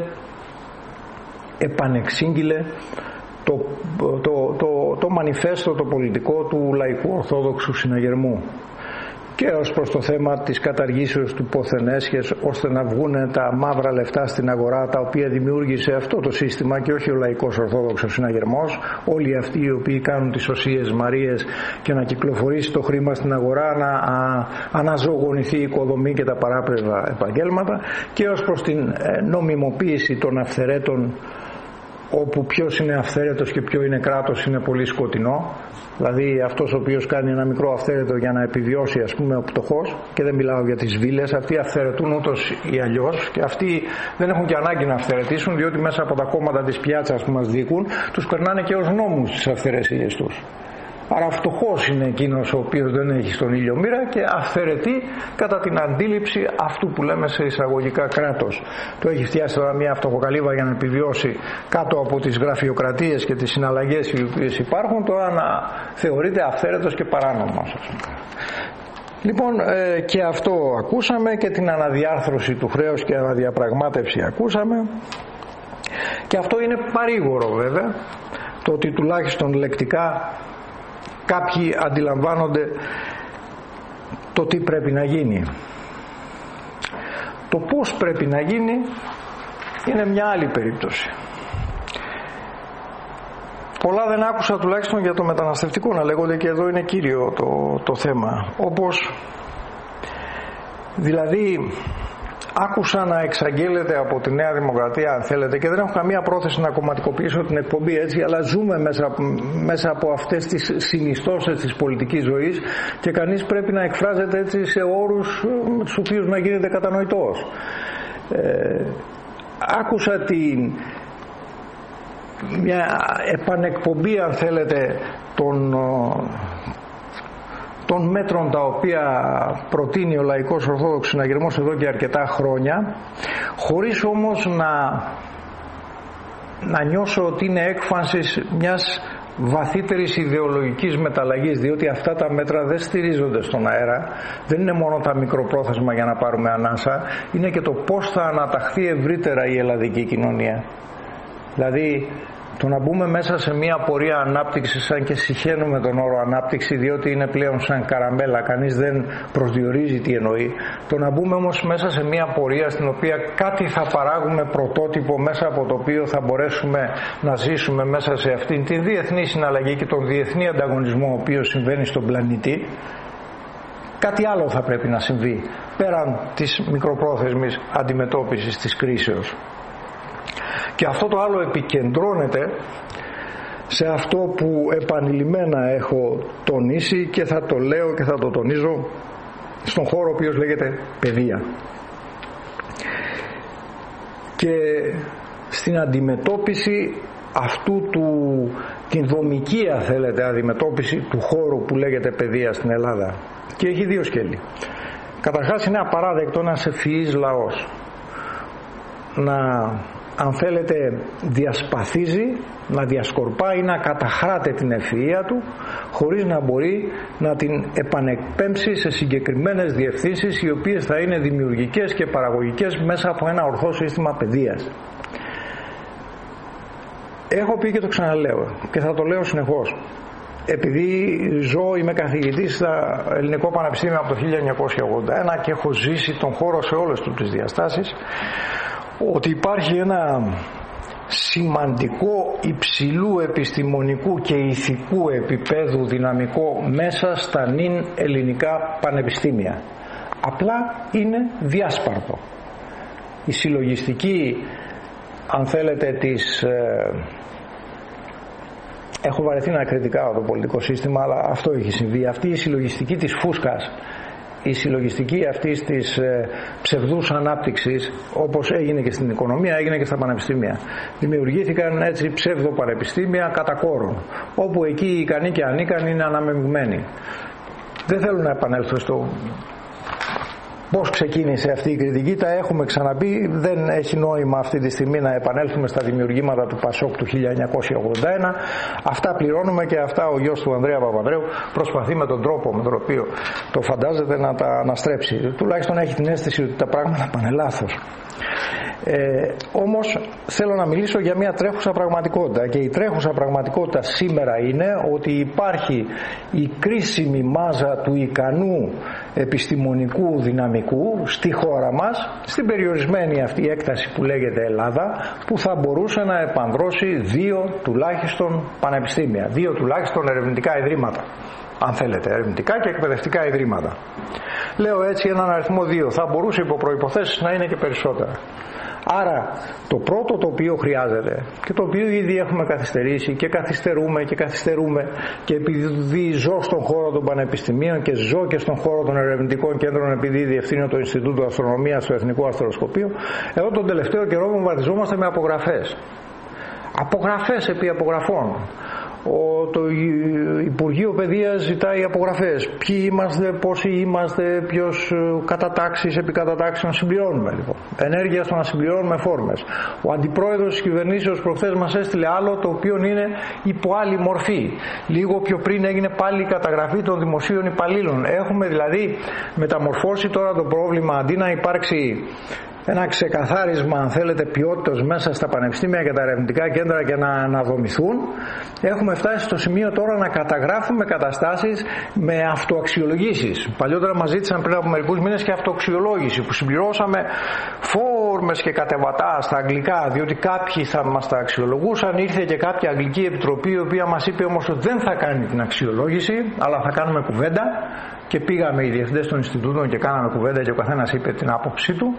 Speaker 1: επανεξήγηλε το, το, το, το μανιφέστο, το πολιτικό του Λαϊκού Ορθόδοξου Συναγερμού, και ως προς το θέμα της καταργήσεως του ποθενέσχες, ώστε να βγουν τα μαύρα λεφτά στην αγορά, τα οποία δημιούργησε αυτό το σύστημα και όχι ο Λαϊκός Ορθόδοξος Συναγερμός, όλοι αυτοί οι οποίοι κάνουν τις οσίες Μαρίες, και να κυκλοφορήσει το χρήμα στην αγορά, να α, αναζωογονηθεί η οικοδομή και τα παράπλευρα επαγγέλματα, και ως προς την ε, νομιμοποίηση των αυθαιρέτων, όπου ποιος είναι αυθαίρετος και ποιο είναι κράτος είναι πολύ σκοτεινό. Δηλαδή αυτός ο οποίος κάνει ένα μικρό αυθαίρετο για να επιβιώσει, ας πούμε, ο πτωχός, και δεν μιλάω για τις βίλες, αυτοί αυθαιρετούν ούτως ή αλλιώς, και αυτοί δεν έχουν και ανάγκη να αυθαιρετήσουν, διότι μέσα από τα κόμματα της πιάτσας που μας δίκουν τους περνάνε και ως νόμους τις αυθαιρεσίες τους. Άρα φτωχός είναι εκείνος ο οποίος δεν έχει στον ήλιο μοίρα και αυθαιρετεί κατά την αντίληψη αυτού που λέμε σε εισαγωγικά κράτος. Το έχει φτιάσει τώρα μια φτωχοκαλύβα για να επιβιώσει κάτω από τις γραφειοκρατίες και τις συναλλαγές οι οποίες υπάρχουν, τώρα να θεωρείται αυθαίρετος και παράνομος. Λοιπόν, ε, και αυτό ακούσαμε, και την αναδιάρθρωση του χρέους και αναδιαπραγμάτευση ακούσαμε, και αυτό είναι παρήγορο βέβαια, το ότι τουλάχιστον λεκτικά κάποιοι αντιλαμβάνονται το τι πρέπει να γίνει. Το πώς πρέπει να γίνει είναι μια άλλη περίπτωση. Πολλά δεν άκουσα τουλάχιστον για το μεταναστευτικό να λέγονται, και εδώ είναι κύριο το, το θέμα. Όπως δηλαδή άκουσα να εξαγγέλλεται από τη Νέα Δημοκρατία, αν θέλετε, και δεν έχω καμία πρόθεση να κομματικοποιήσω την εκπομπή έτσι, αλλά ζούμε μέσα, μέσα από αυτές τις συνιστώσεις της πολιτικής ζωής, και κανείς πρέπει να εκφράζεται έτσι σε όρους με τους οποίους να γίνεται κατανοητός. Ε, άκουσα την μια επανεκπομπή, αν θέλετε, των των μέτρων τα οποία προτείνει ο Λαϊκός Ορθόδοξος Συναγερμός εδώ και αρκετά χρόνια, χωρίς όμως να, να νιώσω ότι είναι έκφανση μιας βαθύτερης ιδεολογικής μεταλλαγής, διότι αυτά τα μέτρα δεν στηρίζονται στον αέρα, δεν είναι μόνο τα μικροπρόθεσμα για να πάρουμε ανάσα, είναι και το πώς θα αναταχθεί ευρύτερα η ελλαδική κοινωνία. Δηλαδή το να μπούμε μέσα σε μια πορεία ανάπτυξης, σαν και συχαίνουμε τον όρο ανάπτυξη, διότι είναι πλέον σαν καραμέλα, κανείς δεν προσδιορίζει τι εννοεί. Το να μπούμε όμως μέσα σε μια πορεία στην οποία κάτι θα παράγουμε πρωτότυπο, μέσα από το οποίο θα μπορέσουμε να ζήσουμε μέσα σε αυτήν τη διεθνή συναλλαγή και τον διεθνή ανταγωνισμό ο οποίος συμβαίνει στον πλανήτη, κάτι άλλο θα πρέπει να συμβεί πέραν της μικροπρόθεσμης αντιμετώπισης της κρίσεως. Και αυτό το άλλο επικεντρώνεται σε αυτό που επανειλημμένα έχω τονίσει, και θα το λέω και θα το τονίζω, στον χώρο ο οποίος λέγεται παιδεία, και στην αντιμετώπιση αυτού του, την δομική, αν θέλετε, αντιμετώπιση του χώρου που λέγεται παιδεία στην Ελλάδα. Και έχει δύο σκέλη. Καταρχάς είναι απαράδεκτο ένας ευφυής λαός να, αν θέλετε, διασπαθίζει, να διασκορπάει, να καταχράται την ευφυΐα του χωρίς να μπορεί να την επανεκπέμψει σε συγκεκριμένες διευθύνσεις οι οποίες θα είναι δημιουργικές και παραγωγικές μέσα από ένα ορθό σύστημα παιδείας. Έχω πει και το ξαναλέω και θα το λέω συνεχώς, επειδή ζω, είμαι καθηγητής στα Ελληνικό Πανεπιστήμιο από το χίλια εννιακόσια ογδόντα ένα και έχω ζήσει τον χώρο σε όλες του τις διαστάσεις, ότι υπάρχει ένα σημαντικό υψηλού επιστημονικού και ηθικού επίπεδου δυναμικό μέσα στα νυν ελληνικά πανεπιστήμια. Απλά είναι διάσπαρτο. Η συλλογιστική, αν θέλετε, της... Ε, έχω βαρεθεί να κριτικάω το πολιτικό σύστημα, αλλά αυτό έχει συμβεί. Αυτή η συλλογιστική της φούσκας, η συλλογιστική αυτής της ε, ψευδούς ανάπτυξης, όπως έγινε και στην οικονομία, έγινε και στα πανεπιστήμια. Δημιουργήθηκαν έτσι ψεύδο πανεπιστήμια κατά κόρον, όπου εκεί οι ικανοί και ανίκανοι είναι αναμειγμένοι. Δεν θέλω να επανέλθω στο πώς ξεκίνησε αυτή η κριτική, τα έχουμε ξαναπεί, δεν έχει νόημα αυτή τη στιγμή να επανέλθουμε στα δημιουργήματα του Πασόκ του χίλια εννιακόσια ογδόντα ένα. Αυτά πληρώνουμε και αυτά ο γιος του Ανδρέα Παπανδρέου προσπαθεί με τον τρόπο με τον οποίο το φαντάζεται να τα αναστρέψει. Τουλάχιστον έχει την αίσθηση ότι τα πράγματα πάνε λάθος. Ε, όμως θέλω να μιλήσω για μια τρέχουσα πραγματικότητα, και η τρέχουσα πραγματικότητα σήμερα είναι ότι υπάρχει η κρίσιμη μάζα του ικανού επιστημονικού δυναμικού στη χώρα μας, στην περιορισμένη αυτή έκταση που λέγεται Ελλάδα, που θα μπορούσε να επανδρώσει δύο τουλάχιστον πανεπιστήμια, δύο τουλάχιστον ερευνητικά ιδρύματα, αν θέλετε, ερευνητικά και εκπαιδευτικά ιδρύματα. Λέω έτσι έναν αριθμό δύο, θα μπορούσε υπό προϋποθέσεις να είναι και περισσότερα. Άρα το πρώτο το οποίο χρειάζεται, και το οποίο ήδη έχουμε καθυστερήσει και καθυστερούμε και καθυστερούμε, και επειδή ζω στον χώρο των πανεπιστημίων και ζω και στον χώρο των ερευνητικών κέντρων, επειδή διευθύνω το Ινστιτούτο Αστρονομίας στο Εθνικό Αστροσκοπείο, εδώ τον τελευταίο καιρό βομβαρδιζόμαστε με απογραφές. Απογραφές επί απογραφών. Ο, το Υπουργείο Παιδείας ζητάει απογραφές. Ποιοι είμαστε, πόσοι είμαστε, ποιος κατατάξεις επί κατατάξεις να συμπληρώνουμε. Λοιπόν. Ενέργεια στο να συμπληρώνουμε φόρμες. Ο αντιπρόεδρος της κυβερνήσεως προχθές μας έστειλε άλλο, το οποίο είναι υπό άλλη μορφή. Λίγο πιο πριν έγινε πάλι η καταγραφή των δημοσίων υπαλλήλων. Έχουμε δηλαδή μεταμορφώσει τώρα το πρόβλημα, αντί να υπάρξει ένα ξεκαθάρισμα, αν θέλετε, ποιότητας μέσα στα πανεπιστήμια και τα ερευνητικά κέντρα και να αναδομηθούν, έχουμε φτάσει στο σημείο τώρα να καταγράφουμε καταστάσεις με αυτοαξιολογήσεις. Παλιότερα μας ζήτησαν πριν από μερικούς μήνες και αυτοαξιολόγηση, που συμπληρώσαμε φόρμες και κατεβατά στα αγγλικά, διότι κάποιοι θα μας τα αξιολογούσαν. Ήρθε και κάποια αγγλική επιτροπή, η οποία μας είπε όμως ότι δεν θα κάνει την αξιολόγηση, αλλά θα κάνουμε κουβέντα, και πήγαμε οι διευθυντές των Ινστιτούτων και κάναμε κουβέντα και ο καθένας είπε την άποψή του.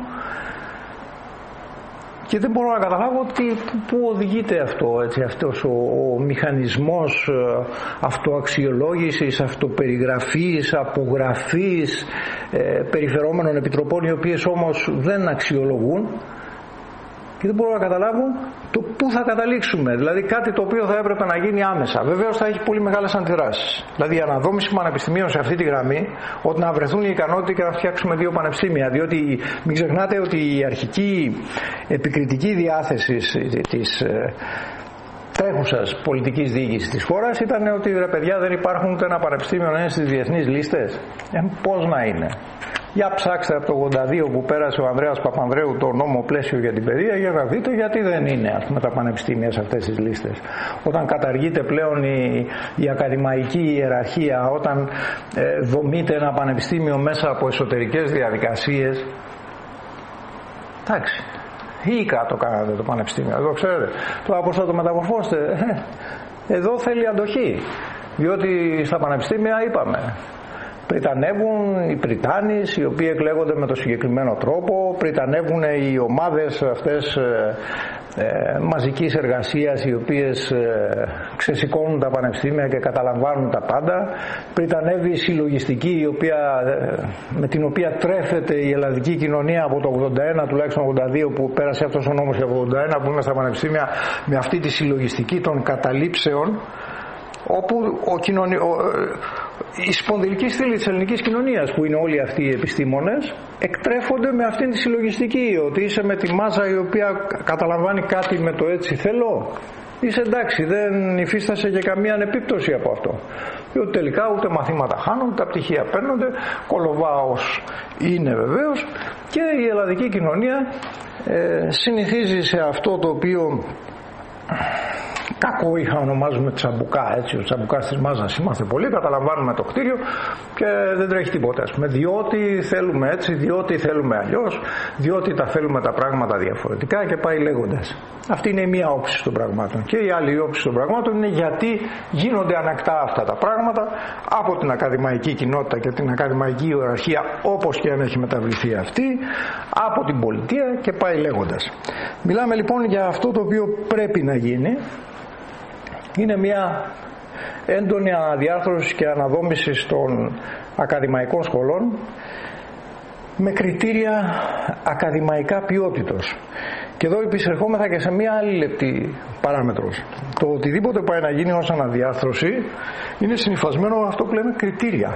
Speaker 1: Και δεν μπορώ να καταλάβω τι, πού οδηγείται αυτό, έτσι, αυτός ο, ο μηχανισμός αυτοαξιολόγησης, αυτοπεριγραφής, απογραφής ε, περιφερόμενων επιτροπών, οι οποίες όμως δεν αξιολογούν, και δεν μπορώ να καταλάβω το πού θα καταλήξουμε. Δηλαδή κάτι το οποίο θα έπρεπε να γίνει άμεσα. Βεβαίως θα έχει πολύ μεγάλες αντιδράσεις. Δηλαδή η αναδόμηση πανεπιστημίων σε αυτή τη γραμμή, ότι να βρεθούν οι ικανότητες και να φτιάξουμε δύο πανεπιστήμια. Διότι μην ξεχνάτε ότι η αρχική επικριτική διάθεση της τρέχουσας πολιτικής διοίκησης της χώρας ήταν ότι, ρε παιδιά, δεν υπάρχουν ούτε ένα πανεπιστήμιο να είναι στις διεθνείς λίστες. Ε, πώς να είναι. Για ψάξτε από το ογδόντα δύο που πέρασε ο Ανδρέας Παπανδρέου το νόμο πλαίσιο για την παιδεία, για να δείτε γιατί δεν είναι, ας πούμε, τα πανεπιστήμια σε αυτές τις λίστες. Όταν καταργείται πλέον η, η ακαδημαϊκή ιεραρχία, όταν ε, δομείται ένα πανεπιστήμιο μέσα από εσωτερικές διαδικασίες, εντάξει, ίκα το κάνατε το πανεπιστήμιο, εδώ ξέρετε, τώρα πώς θα το μεταμορφώσετε, εδώ θέλει αντοχή, διότι στα πανεπιστήμια είπαμε, Πριτανεύουν οι Πριτάνεις, οι οποίοι εκλέγονται με το συγκεκριμένο τρόπο, πριτανεύουν οι ομάδες αυτές ε, ε, μαζικής εργασίας, οι οποίες ε, ξεσηκώνουν τα πανεπιστήμια και καταλαμβάνουν τα πάντα. Πριτανεύει η συλλογιστική, η οποία, ε, με την οποία τρέφεται η ελλαδική κοινωνία από το ογδόντα ένα, τουλάχιστον ογδόντα δύο, που πέρασε αυτός ο νόμος, από το ογδόντα ένα που είμαι στα πανεπιστήμια, με αυτή τη συλλογιστική των καταλήψεων, όπου ο κοινωνι... ο... η σπονδυλική στήλη της ελληνικής κοινωνίας, που είναι όλοι αυτοί οι επιστήμονες, εκτρέφονται με αυτήν τη συλλογιστική, ότι είσαι με τη μάζα η οποία καταλαμβάνει κάτι με το έτσι θέλω, είσαι εντάξει, δεν υφίστασε και καμία ανεπίπτωση από αυτό. Διότι τελικά ούτε μαθήματα χάνουν, τα πτυχία παίρνονται, κολοβάος είναι βεβαίως, και η ελλαδική κοινωνία ε, συνηθίζει σε αυτό το οποίο κακό είχα ονομάζουμε τσαμπουκά, έτσι, ο τσαμπουκάς της μάζας είμαστε πολλοί, καταλαμβάνουμε το κτίριο και δεν τρέχει τίποτα, ας πούμε, διότι θέλουμε έτσι, διότι θέλουμε αλλιώς, διότι τα θέλουμε τα πράγματα διαφορετικά και πάει λέγοντας. Αυτή είναι η μία όψη των πραγμάτων. Και η άλλη όψη των πραγμάτων είναι γιατί γίνονται ανακτά αυτά τα πράγματα από την ακαδημαϊκή κοινότητα και την ακαδημαϊκή ιεραρχία, όπως και αν έχει μεταβληθεί αυτή, από την πολιτεία και πάει λέγοντας. Μιλάμε λοιπόν για αυτό το οποίο πρέπει να γίνει. Είναι μια έντονη αναδιάρθρωση και αναδόμηση των ακαδημαϊκών σχολών με κριτήρια ακαδημαϊκά ποιότητος. Και εδώ επισερχόμεθα και σε μια άλλη λεπτή παράμετρος. Το οτιδήποτε πάει να γίνει ως αναδιάρθρωση είναι συνυφασμένο με αυτό που λέμε κριτήρια.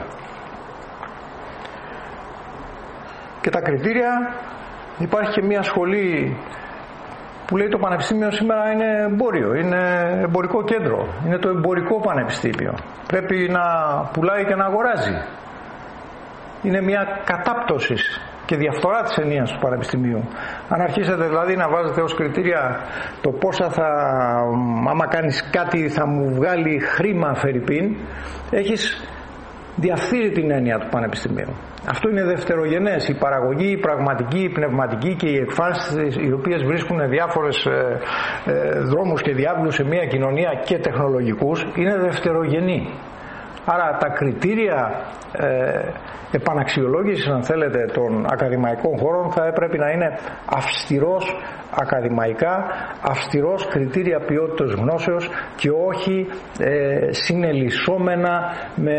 Speaker 1: Και τα κριτήρια, υπάρχει και μια σχολή που λέει το πανεπιστήμιο σήμερα είναι εμπόριο, είναι εμπορικό κέντρο, είναι το εμπορικό πανεπιστήμιο. Πρέπει να πουλάει και να αγοράζει. Είναι μια κατάπτωση και διαφθορά της ενίας του πανεπιστημίου. Αν αρχίσετε δηλαδή να βάζετε ως κριτήρια το πόσα θα, άμα κάνεις κάτι θα μου βγάλει χρήμα φερρυπίν, έχεις διαφθείρει την έννοια του πανεπιστημίου. Αυτό είναι δευτερογενές. Η παραγωγή, η πραγματική, η πνευματική και οι εκφάνσεις οι οποίες βρίσκουν διάφορες ε, ε, δρόμους και διάβλους σε μια κοινωνία και τεχνολογικούς είναι δευτερογενή. Άρα τα κριτήρια ε, επαναξιολόγησης, αν θέλετε, των ακαδημαϊκών χώρων θα έπρεπε να είναι αυστηρός ακαδημαϊκά, αυστηρός κριτήρια ποιότητας γνώσεως και όχι ε, συνελισσόμενα με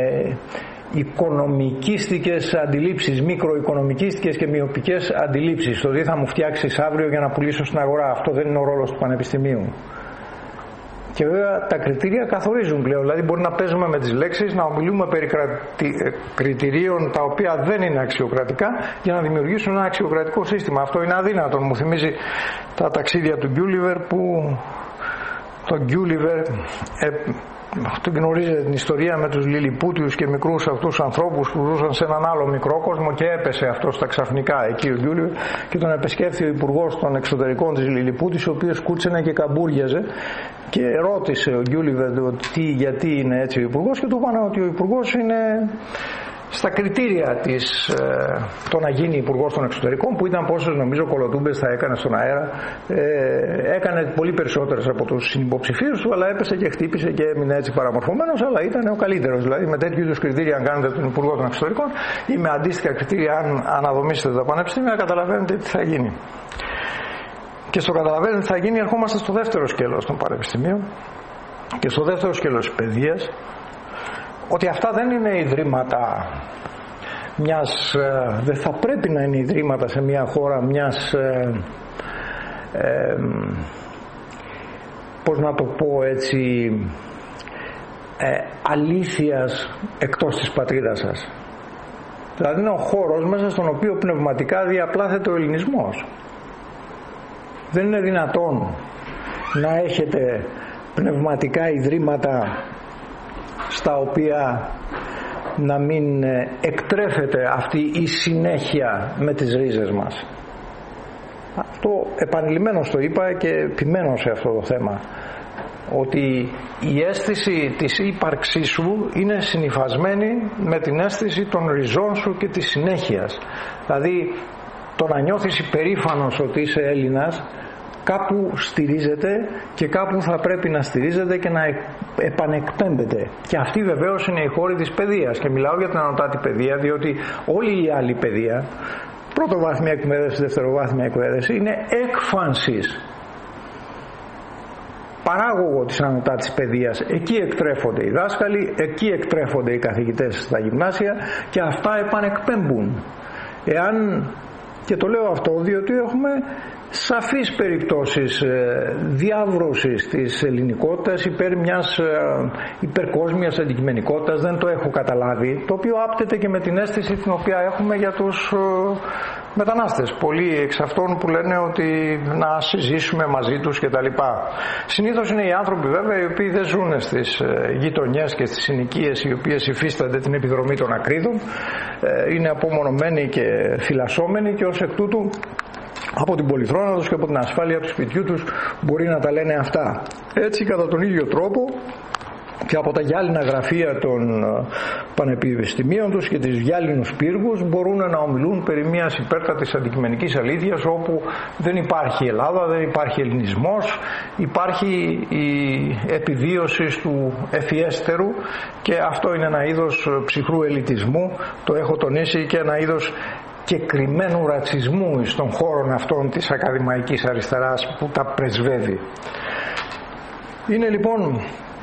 Speaker 1: οικονομικίστικες αντιλήψεις, μικροοικονομικίστικες και μειοπικές αντιλήψεις. Το τι θα μου φτιάξεις αύριο για να πουλήσω στην αγορά. Αυτό δεν είναι ο ρόλος του πανεπιστημίου. Και βέβαια τα κριτήρια καθορίζουν πλέον. Δηλαδή μπορεί να παίζουμε με τις λέξεις, να ομιλούμε περί κριτηρίων τα οποία δεν είναι αξιοκρατικά για να δημιουργήσουν ένα αξιοκρατικό σύστημα. Αυτό είναι αδύνατο. Μου θυμίζει τα ταξίδια του Γκιούλιβερ, που το Γκιούλιβερ ε, το γνωρίζετε την ιστορία με τους λιλιπούτιους και μικρούς αυτούς ανθρώπους που ζούσαν σε έναν άλλο μικρό κόσμο, και έπεσε αυτό στα ξαφνικά εκεί ο Γκιούλιβερ και τον επισκέφθη ο υπουργός των εξωτερικών της Λιλιπούτης, ο οποίος κούτσενε και καμπούριαζε, και ρώτησε ο Γκιούλιβερ τι, γιατί είναι έτσι ο υπουργός, και του είπαν ότι ο υπουργός είναι στα κριτήρια της, ε, το να γίνει υπουργός των εξωτερικών, που ήταν πόσες νομίζω κολοτούμπες θα έκανε στον αέρα, ε, έκανε πολύ περισσότερες από τους συνυποψηφίους του, αλλά έπεσε και χτύπησε και έμεινε έτσι παραμορφωμένος, αλλά ήταν ο καλύτερος. Δηλαδή με τέτοιου είδους κριτήρια, αν κάνετε τον υπουργό των εξωτερικών ή με αντίστοιχα κριτήρια, αν αναδομήσετε τα πανεπιστήμια, καταλαβαίνετε τι θα γίνει. Και στο καταλαβαίνετε τι θα γίνει ερχόμαστε στο δεύτερο σκέλος των πανεπιστημίων και στο δεύτερο σκέλος της παιδείας, ότι αυτά δεν είναι ιδρύματα μιας, δεν θα πρέπει να είναι ιδρύματα σε μια χώρα μιας ε, ε, πώς να το πω έτσι, ε, αλήθειας εκτός της πατρίδας σας. Δηλαδή είναι ο χώρος μέσα στον οποίο πνευματικά διαπλάθεται ο ελληνισμός. Δεν είναι δυνατόν να έχετε πνευματικά ιδρύματα στα οποία να μην εκτρέφεται αυτή η συνέχεια με τις ρίζες μας. Αυτό επανειλημμένως το είπα και επιμένω σε αυτό το θέμα, ότι η αίσθηση της ύπαρξής σου είναι συνυφασμένη με την αίσθηση των ριζών σου και της συνέχειας. Δηλαδή το να νιώθεις υπερήφανος ότι είσαι Έλληνας κάπου στηρίζεται και κάπου θα πρέπει να στηρίζεται και να επανεκπέμπεται. Και αυτή βεβαίως είναι η χώρη της παιδείας, και μιλάω για την ανωτάτη παιδεία διότι όλη η άλλη παιδεία, πρωτοβάθμια εκπαίδευση, δευτεροβάθμια εκπαίδευση, είναι έκφανσης, παράγωγο της ανωτάτης παιδείας. Εκεί εκτρέφονται οι δάσκαλοι, εκεί εκτρέφονται οι καθηγητές στα γυμνάσια και αυτά επανεκπέμπουν. Εάν, και το λέω αυτό διότι έχουμε σαφείς περιπτώσεις διάβρωσης της ελληνικότητας υπέρ μιας υπερκόσμιας αντικειμενικότητας, δεν το έχω καταλάβει, το οποίο άπτεται και με την αίσθηση την οποία έχουμε για τους μετανάστες. Πολλοί εξ αυτών που λένε ότι να συζήσουμε μαζί τους κτλ. Συνήθως είναι οι άνθρωποι βέβαια οι οποίοι δεν ζουν στις γειτονιές και στις συνοικίες οι οποίες υφίστανται την επιδρομή των ακρίδων, είναι απομονωμένοι και φυλασσόμενοι και ως εκ τούτου από την πολυθρόνα τους και από την ασφάλεια του σπιτιού τους μπορεί να τα λένε αυτά. Έτσι κατά τον ίδιο τρόπο και από τα γυάλινα γραφεία των πανεπιστημίων τους και τις γυάλινους πύργους μπορούν να ομιλούν περί μιας υπέρτατης αντικειμενικής αλήθειας όπου δεν υπάρχει Ελλάδα, δεν υπάρχει ελληνισμός, υπάρχει η επιβίωση του ευφιέστερου, και αυτό είναι ένα είδος ψυχρού ελιτισμού, το έχω τονίσει, και ένα είδος και κρυμμένου ρατσισμού στον χώρο αυτών της ακαδημαϊκής αριστεράς που τα πρεσβεύει. Είναι λοιπόν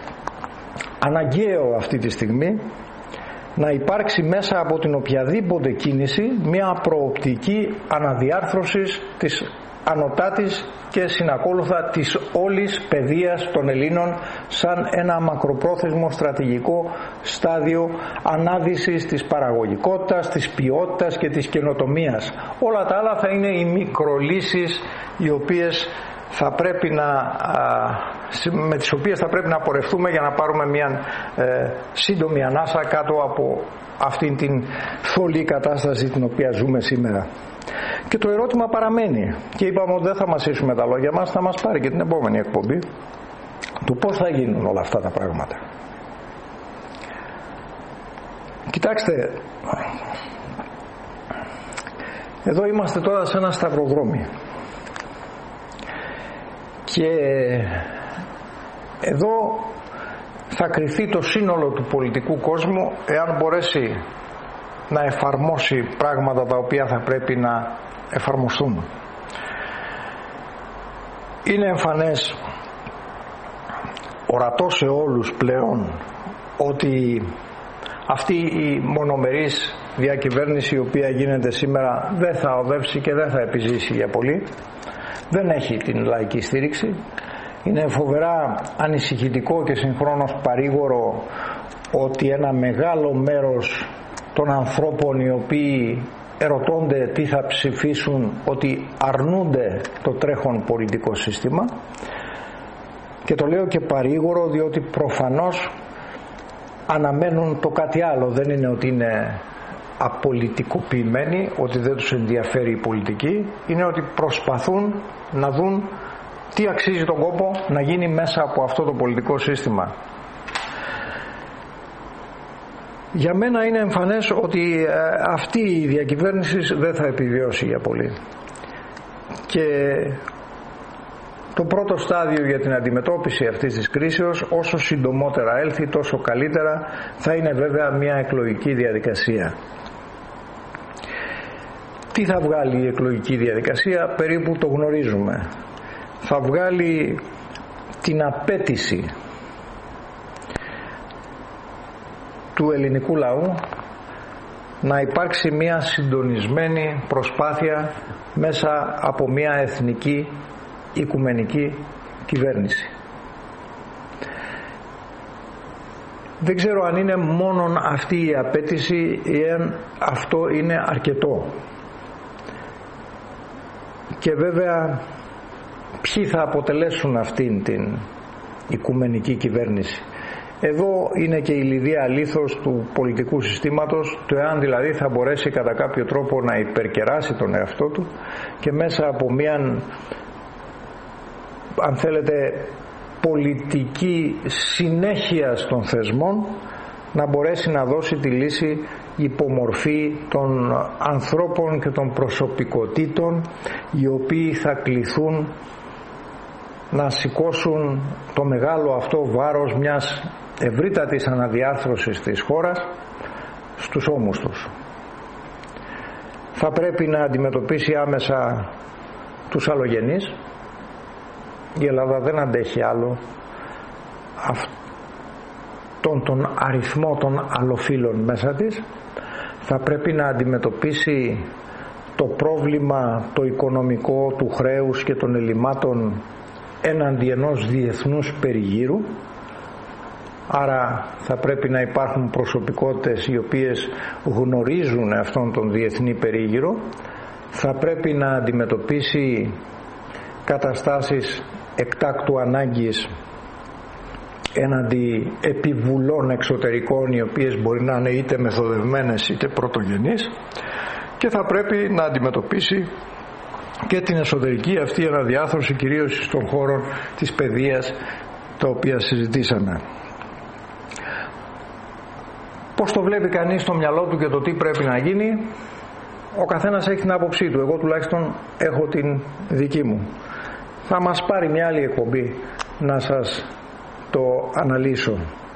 Speaker 1: αναγκαίο αυτή τη στιγμή να υπάρξει μέσα από την οποιαδήποτε κίνηση μια προοπτική αναδιάρθρωσης της ανωτάτης και συνακόλουθα της όλης παιδείας των Ελλήνων σαν ένα μακροπρόθεσμο στρατηγικό στάδιο ανάδυσης της παραγωγικότητας, της ποιότητας και της καινοτομίας. Όλα τα άλλα θα είναι οι μικρολύσεις οι οποίες θα πρέπει να, με τις οποίες θα πρέπει να πορευτούμε για να πάρουμε μια ε, σύντομη ανάσα κάτω από αυτήν την θολή κατάσταση την οποία ζούμε σήμερα. Και το ερώτημα παραμένει, και είπαμε ότι δεν θα μας ίσουμε τα λόγια μας, θα μας πάρει και την επόμενη εκπομπή, του πώς θα γίνουν όλα αυτά τα πράγματα. Κοιτάξτε, εδώ είμαστε τώρα σε ένα σταυροδρόμι και εδώ θα κριθεί το σύνολο του πολιτικού κόσμου εάν μπορέσει να εφαρμόσει πράγματα τα οποία θα πρέπει να εφαρμοστούν. Είναι εμφανές, ορατό σε όλους πλέον, ότι αυτή η μονομερής διακυβέρνηση η οποία γίνεται σήμερα δεν θα οδεύσει και δεν θα επιζήσει για πολύ. Δεν έχει την λαϊκή στήριξη. Είναι φοβερά ανησυχητικό και συγχρόνως παρήγορο ότι ένα μεγάλο μέρος των ανθρώπων οι οποίοι ερωτώνται τι θα ψηφίσουν, ότι αρνούνται το τρέχον πολιτικό σύστημα. Και το λέω και παρήγορο διότι προφανώς αναμένουν το κάτι άλλο. Δεν είναι ότι είναι απολιτικοποιημένοι, ότι δεν τους ενδιαφέρει η πολιτική, είναι ότι προσπαθούν να δουν τι αξίζει τον κόπο να γίνει μέσα από αυτό το πολιτικό σύστημα. Για μένα είναι εμφανές ότι αυτή η διακυβέρνηση δεν θα επιβιώσει για πολύ. Και το πρώτο στάδιο για την αντιμετώπιση αυτής της κρίσεως, όσο συντομότερα έλθει τόσο καλύτερα, θα είναι βέβαια μια εκλογική διαδικασία. Τι θα βγάλει η εκλογική διαδικασία? Περίπου το γνωρίζουμε. Θα βγάλει την απέτηση του ελληνικού λαού να υπάρξει μια συντονισμένη προσπάθεια μέσα από μια εθνική οικουμενική κυβέρνηση. Δεν ξέρω αν είναι μόνον αυτή η απέτηση ή αν αυτό είναι αρκετό. Και βέβαια ποιοι θα αποτελέσουν αυτήν την οικουμενική κυβέρνηση? Εδώ είναι και η λιδία λίθος του πολιτικού συστήματος, το εάν δηλαδή θα μπορέσει κατά κάποιο τρόπο να υπερκεράσει τον εαυτό του και μέσα από μια, αν θέλετε, πολιτική συνέχεια των θεσμών να μπορέσει να δώσει τη λύση υπομορφή των ανθρώπων και των προσωπικότητων οι οποίοι θα κληθούν να σηκώσουν το μεγάλο αυτό βάρος μιας ευρύτατης αναδιάρθρωσης της χώρας στους ώμους τους. Θα πρέπει να αντιμετωπίσει άμεσα τους αλλογενείς. Η Ελλάδα δεν αντέχει άλλο αυτόν τον αριθμό των αλλοφύλων μέσα της. Θα πρέπει να αντιμετωπίσει το πρόβλημα το οικονομικό του χρέους και των ελλημάτων έναντι ενός διεθνούς περιγύρου. Άρα θα πρέπει να υπάρχουν προσωπικότητες οι οποίες γνωρίζουν αυτόν τον διεθνή περίγυρο. Θα πρέπει να αντιμετωπίσει καταστάσεις εκτάκτου ανάγκης έναντι επιβουλών εξωτερικών, οι οποίες μπορεί να είναι είτε μεθοδευμένες είτε πρωτογενείς, και θα πρέπει να αντιμετωπίσει και την εσωτερική αυτή αναδιάθρωση, κυρίως στον χώρο της παιδείας, τα οποία συζητήσαμε. Πώς το βλέπει κανείς στο μυαλό του και το τι πρέπει να γίνει, ο καθένας έχει την άποψή του. Εγώ τουλάχιστον έχω την δική μου. Θα μας πάρει μια άλλη εκπομπή να σας το αναλύσω.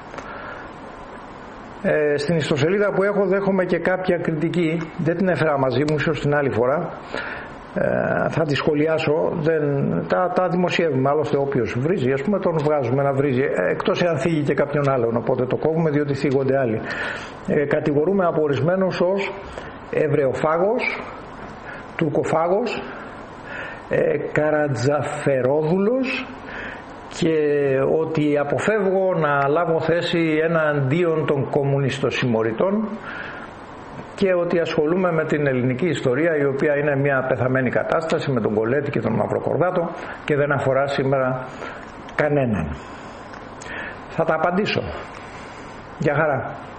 Speaker 1: Ε, στην ιστοσελίδα που έχω δέχομαι και κάποια κριτική, δεν την έφερα μαζί μου, ίσως την άλλη φορά ε, θα τη σχολιάσω. Δεν, τα, τα δημοσιεύουμε, άλλωστε όποιος βρίζει, ας πούμε, τον βγάζουμε να βρίζει, ε, εκτός εάν θίγει και κάποιον άλλον, οπότε το κόβουμε διότι θίγονται άλλοι. ε, κατηγορούμε από ορισμένους ως Εβραιοφάγος, Τουρκοφάγος, ε, Καρατζαφερόδουλος, και ότι αποφεύγω να λάβω θέση εναντίον των κομμουνιστοσυμμοριτών και ότι ασχολούμαι με την ελληνική ιστορία, η οποία είναι μια πεθαμένη κατάσταση με τον Κολέτη και τον Μαυροκορδάτο και δεν αφορά σήμερα κανέναν. Θα τα απαντήσω. Γεια χαρά.